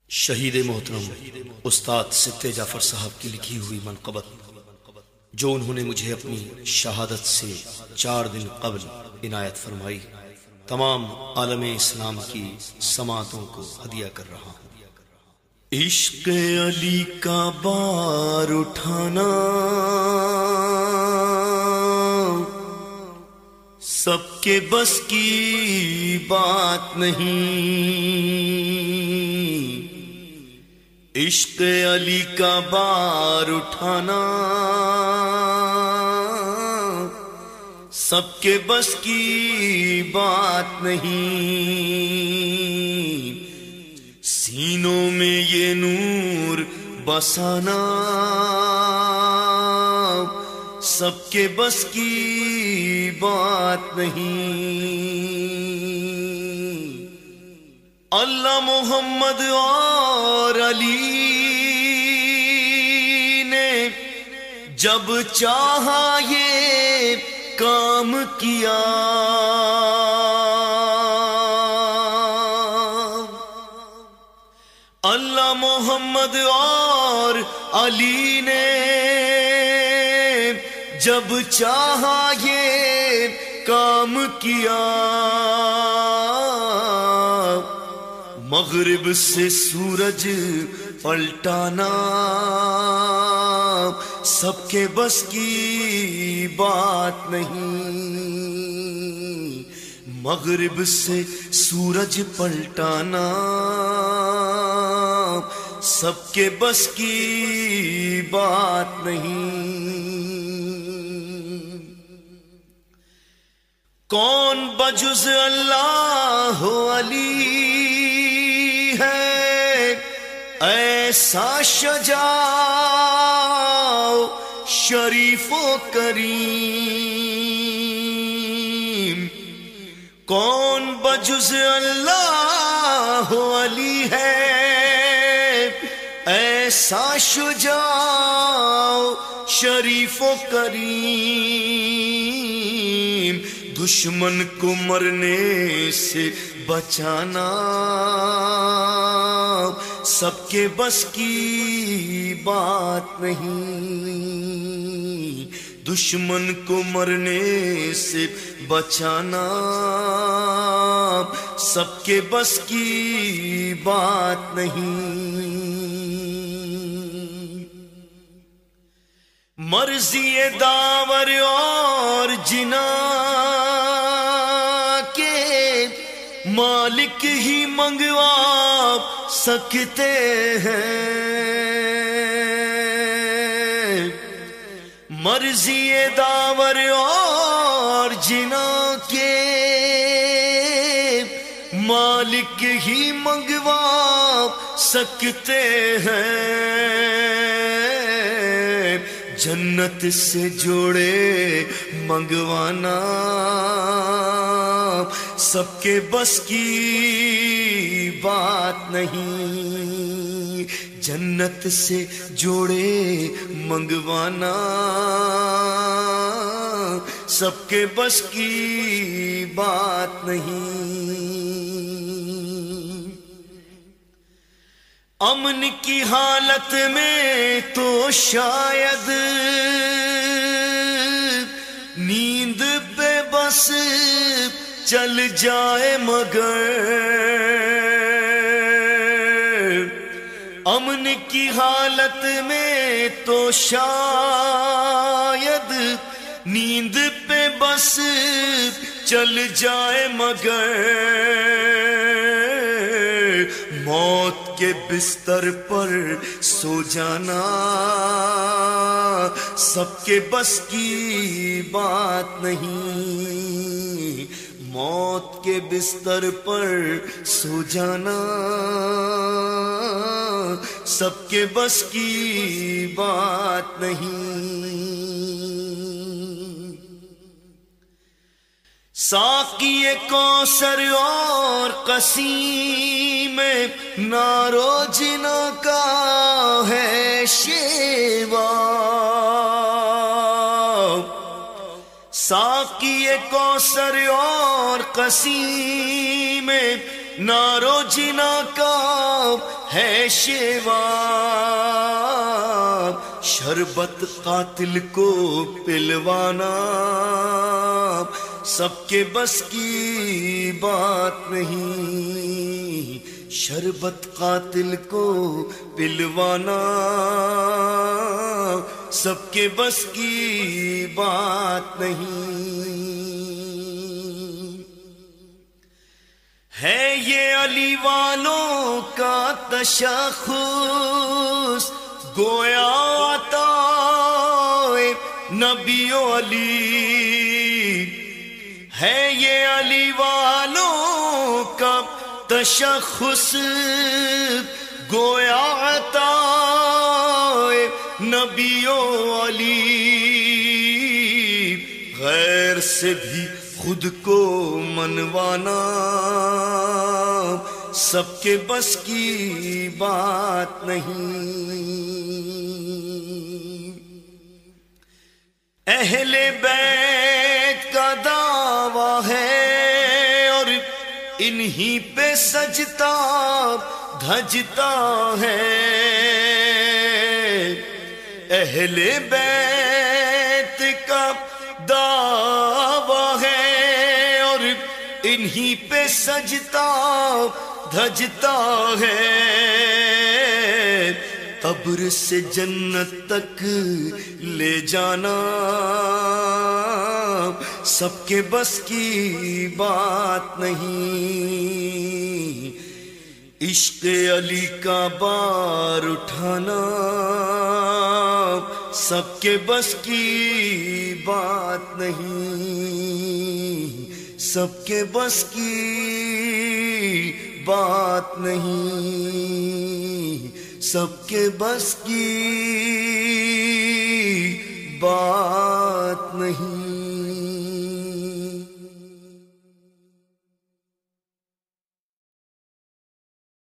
شہید محترم استاد سبتے جعفر صاحب کی لکھی ہوئی منقبت جو انہوں نے مجھے اپنی شہادت سے 4 دن قبل عنایت فرمائی، تمام عالم اسلام کی سماعتوں کو ہدیہ کر رہا ہوں۔ عشق علی کا بار اٹھانا سب کے بس کی بات نہیں، عشق علی کا بار اٹھانا سب کے بس کی بات نہیں، سینوں میں یہ نور بسانا سب کے بس کی بات نہیں۔ اللہ محمد اور علی نے جب چاہا یہ کام کیا، اللہ محمد اور علی نے جب چاہا یہ کام کیا، مغرب سے سورج پلٹانا سب کے بس کی بات نہیں، مغرب سے سورج پلٹانا سب کے بس کی بات نہیں۔ کون بجز اللہ علی ہے ایسا شجاع شریف و کریم، کون بجز اللہ علی ہے ایسا شجاع شریف و کریم، دشمن کو مرنے سے بچانا سب کے بس کی بات نہیں، دشمن کو مرنے سے بچانا سب کے بس کی بات نہیں۔ مرضی داور اور جنا کے مالک ہی منگوا سکتے ہیں، مرضی داور اور جنا کے مالک ہی منگوا سکتے ہیں، جنت سے جوڑے منگوانا سب کے بس کی بات نہیں، جنت سے جوڑے منگوانا سب کے بس کی بات نہیں۔ امن کی حالت میں تو شاید نیند پہ بس چل جائے، مگر امن کی حالت میں تو شاید نیند پہ بس چل جائے، مگر موت کے بستر پر سو جانا سب کے بس کی بات نہیں، موت کے بستر پر سو جانا سب کے بس کی بات نہیں۔ ساقی کوثر اور قسیم نارو جنا کا ہے شیوا، ساقی کوثر اور قسیم نارو جنا کا ہے شیوا، شربت قاتل کو پلوانا سب کے بس کی بات نہیں، شربت قاتل کو پلوانا سب کے بس کی بات نہیں۔ ہے یہ علی والوں کا تشخص، گویا عطا نبی و علی، ہے یہ علی والوں کا تشخص، گویا عطا نبی و علی، غیر سے بھی خود کو منوانا سب کے بس کی بات نہیں۔ اہل بیت کا دعویٰ ہے اور انہی پہ سجتا دھجتا ہے، اہل بیت کا دعویٰ ہے اور انہی پہ سجتا دھجتا ہے، قبر سے جنت تک لے جانا سب کے بس کی بات نہیں، عشق علی کا بار اٹھانا سب کے بس کی بات نہیں، سب کے بس کی بات نہیں، سب کے بس کی بات